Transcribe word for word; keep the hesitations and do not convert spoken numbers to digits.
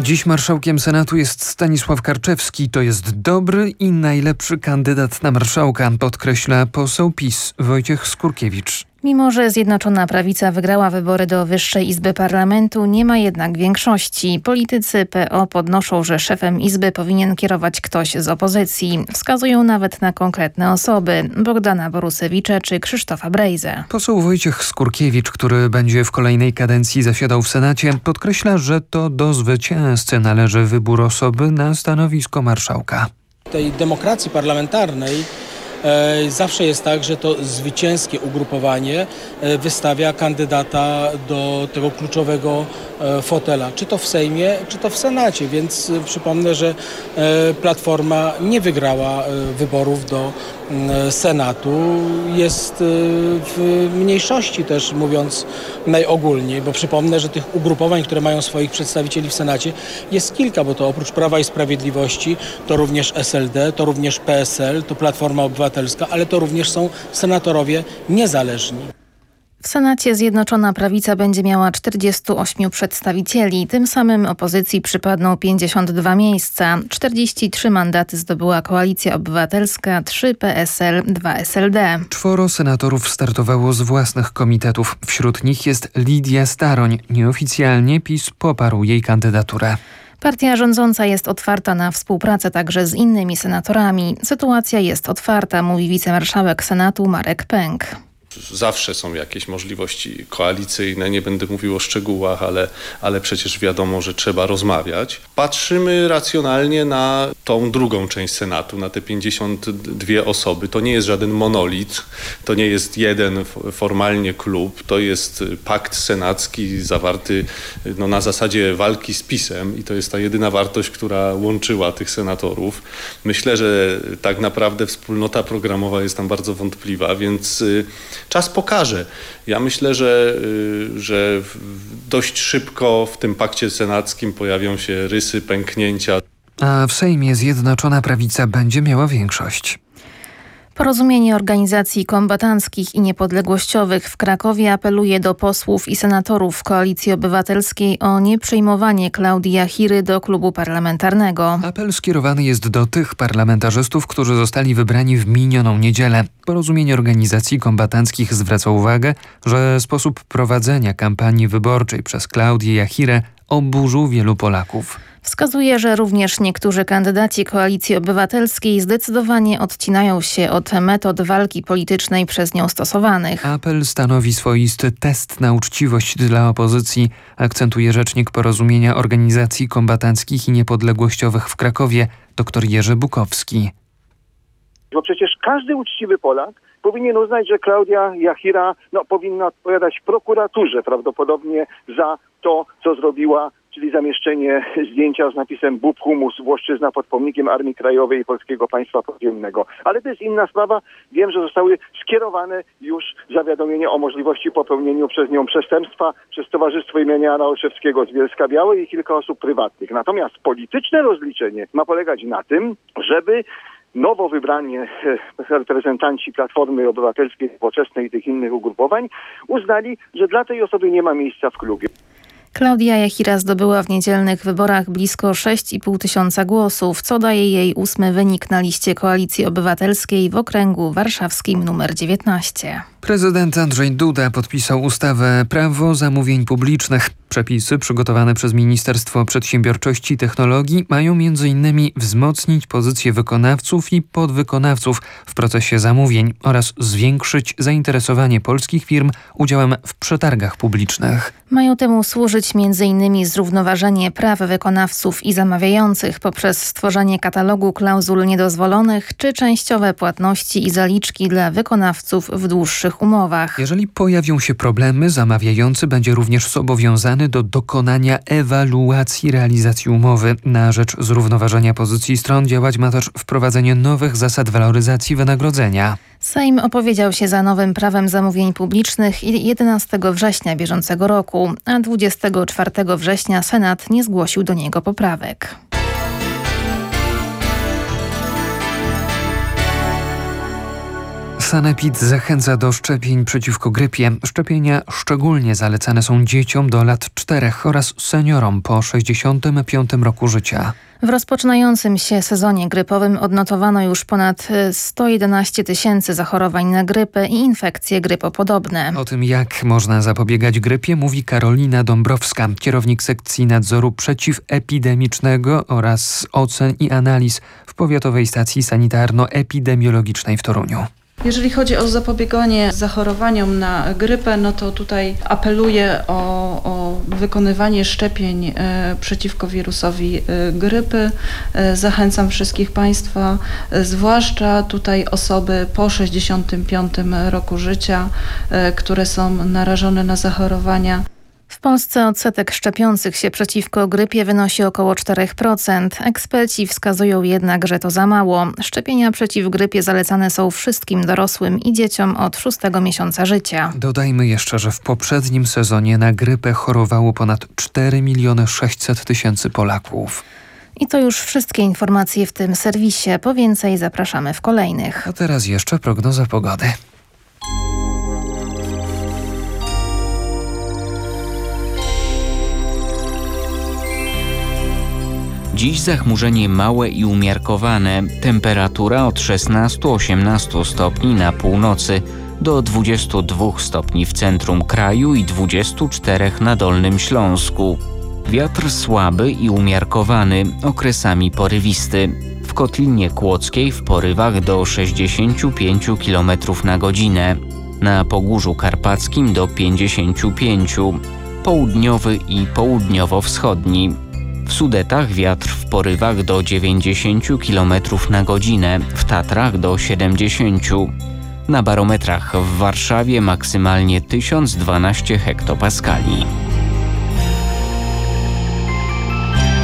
Dziś marszałkiem Senatu jest Stanisław Karczewski. To jest dobry i najlepszy kandydat na marszałka, podkreśla poseł PiS Wojciech Skurkiewicz. Mimo że Zjednoczona Prawica wygrała wybory do Wyższej Izby Parlamentu, nie ma jednak większości. Politycy P O podnoszą, że szefem Izby powinien kierować ktoś z opozycji. Wskazują nawet na konkretne osoby: Bogdana Borusewicza czy Krzysztofa Brejzę. Poseł Wojciech Skurkiewicz, który będzie w kolejnej kadencji zasiadał w Senacie, podkreśla, że to do zwycięzcy należy wybór osoby na stanowisko marszałka. W tej demokracji parlamentarnej zawsze jest tak, że to zwycięskie ugrupowanie wystawia kandydata do tego kluczowego fotela, czy to w Sejmie, czy to w Senacie, więc przypomnę, że Platforma nie wygrała wyborów do Senatu. Jest w mniejszości też, mówiąc najogólniej, bo przypomnę, że tych ugrupowań, które mają swoich przedstawicieli w Senacie, jest kilka, bo to oprócz Prawa i Sprawiedliwości to również S L D, to również P S L, to Platforma Obywatelska, ale to również są senatorowie niezależni. W Senacie Zjednoczona Prawica będzie miała czterdziestu ośmiu przedstawicieli. Tym samym opozycji przypadną pięćdziesiąt dwa miejsca. czterdzieści trzy mandaty zdobyła Koalicja Obywatelska, trzy P S L, dwa S L D. Czworo senatorów startowało z własnych komitetów. Wśród nich jest Lidia Staroń. Nieoficjalnie PiS poparł jej kandydaturę. Partia rządząca jest otwarta na współpracę także z innymi senatorami. Sytuacja jest otwarta, mówi wicemarszałek Senatu Marek Pęk. Zawsze są jakieś możliwości koalicyjne, nie będę mówił o szczegółach, ale, ale przecież wiadomo, że trzeba rozmawiać. Patrzymy racjonalnie na tą drugą część Senatu, na te pięćdziesiąt dwie osoby. To nie jest żaden monolit, to nie jest jeden formalnie klub, to jest pakt senacki zawarty no, na zasadzie walki z PiS-em i to jest ta jedyna wartość, która łączyła tych senatorów. Myślę, że tak naprawdę wspólnota programowa jest tam bardzo wątpliwa, więc czas pokaże. Ja myślę, że, że dość szybko w tym pakcie senackim pojawią się rysy pęknięcia. A w Sejmie Zjednoczona Prawica będzie miała większość. Porozumienie Organizacji Kombatanckich i Niepodległościowych w Krakowie apeluje do posłów i senatorów Koalicji Obywatelskiej o nieprzyjmowanie Klaudii Jachiry do klubu parlamentarnego. Apel skierowany jest do tych parlamentarzystów, którzy zostali wybrani w minioną niedzielę. Porozumienie Organizacji Kombatanckich zwraca uwagę, że sposób prowadzenia kampanii wyborczej przez Klaudię Jachirę oburzył wielu Polaków. Wskazuje, że również niektórzy kandydaci Koalicji Obywatelskiej zdecydowanie odcinają się od metod walki politycznej przez nią stosowanych. Apel stanowi swoisty test na uczciwość dla opozycji, akcentuje rzecznik Porozumienia Organizacji Kombatanckich i Niepodległościowych w Krakowie, dr Jerzy Bukowski. Bo przecież każdy uczciwy Polak powinien uznać, że Klaudia Jachira no, powinna odpowiadać prokuraturze prawdopodobnie za to, co zrobiła, czyli zamieszczenie zdjęcia z napisem Bub Humus, Włoszczyzna pod pomnikiem Armii Krajowej i Polskiego Państwa Podziemnego. Ale to jest inna sprawa. Wiem, że zostały skierowane już zawiadomienia o możliwości popełnienia przez nią przestępstwa przez Towarzystwo imienia Jana Olszewskiego z Bielska-Białej i kilka osób prywatnych. Natomiast polityczne rozliczenie ma polegać na tym, żeby nowo wybrani reprezentanci Platformy Obywatelskiej, Nowoczesnej i tych innych ugrupowań uznali, że dla tej osoby nie ma miejsca w klubie. Klaudia Jachira zdobyła w niedzielnych wyborach blisko sześć i pół tysiąca głosów, co daje jej ósmy wynik na liście Koalicji Obywatelskiej w okręgu warszawskim numer dziewiętnaście. Prezydent Andrzej Duda podpisał ustawę Prawo zamówień publicznych. Przepisy przygotowane przez Ministerstwo Przedsiębiorczości i Technologii mają między innymi wzmocnić pozycję wykonawców i podwykonawców w procesie zamówień oraz zwiększyć zainteresowanie polskich firm udziałem w przetargach publicznych. Mają temu służyć między innymi zrównoważenie praw wykonawców i zamawiających poprzez stworzenie katalogu klauzul niedozwolonych czy częściowe płatności i zaliczki dla wykonawców w dłuższych umowach. Jeżeli pojawią się problemy, zamawiający będzie również zobowiązany do dokonania ewaluacji realizacji umowy. Na rzecz zrównoważenia pozycji stron działać ma też wprowadzenie nowych zasad waloryzacji wynagrodzenia. Sejm opowiedział się za nowym prawem zamówień publicznych jedenastego września bieżącego roku, a dwudziestego czwartego września Senat nie zgłosił do niego poprawek. Sanepid zachęca do szczepień przeciwko grypie. Szczepienia szczególnie zalecane są dzieciom do lat czterech oraz seniorom po sześćdziesiątym piątym roku życia. W rozpoczynającym się sezonie grypowym odnotowano już ponad sto jedenaście tysięcy zachorowań na grypę i infekcje grypopodobne. O tym, jak można zapobiegać grypie, mówi Karolina Dąbrowska, kierownik sekcji nadzoru przeciwepidemicznego oraz ocen i analiz w Powiatowej Stacji Sanitarno-Epidemiologicznej w Toruniu. Jeżeli chodzi o zapobieganie zachorowaniom na grypę, no to tutaj apeluję o, o wykonywanie szczepień e, przeciwko wirusowi e, grypy. E, zachęcam wszystkich Państwa, e, zwłaszcza tutaj osoby po sześćdziesiątym piątym roku życia, e, które są narażone na zachorowania. W Polsce odsetek szczepiących się przeciwko grypie wynosi około cztery procent. Eksperci wskazują jednak, że to za mało. Szczepienia przeciw grypie zalecane są wszystkim dorosłym i dzieciom od szóstego miesiąca życia. Dodajmy jeszcze, że w poprzednim sezonie na grypę chorowało ponad cztery miliony sześćset tysięcy Polaków. I to już wszystkie informacje w tym serwisie. Po więcej zapraszamy w kolejnych. A teraz jeszcze prognoza pogody. Dziś zachmurzenie małe i umiarkowane. Temperatura od szesnastu do osiemnastu stopni na północy do dwudziestu dwóch stopni w centrum kraju i dwudziestu czterech na Dolnym Śląsku. Wiatr słaby i umiarkowany, okresami porywisty. W Kotlinie Kłodzkiej w porywach do sześćdziesięciu pięciu kilometrów na godzinę. Na Pogórzu Karpackim do pięćdziesięciu pięciu. Południowy i południowo-wschodni. W Sudetach wiatr w porywach do dziewięćdziesięciu kilometrów na godzinę, w Tatrach do siedemdziesięciu. Na barometrach w Warszawie maksymalnie tysiąc dwanaście hektopaskali.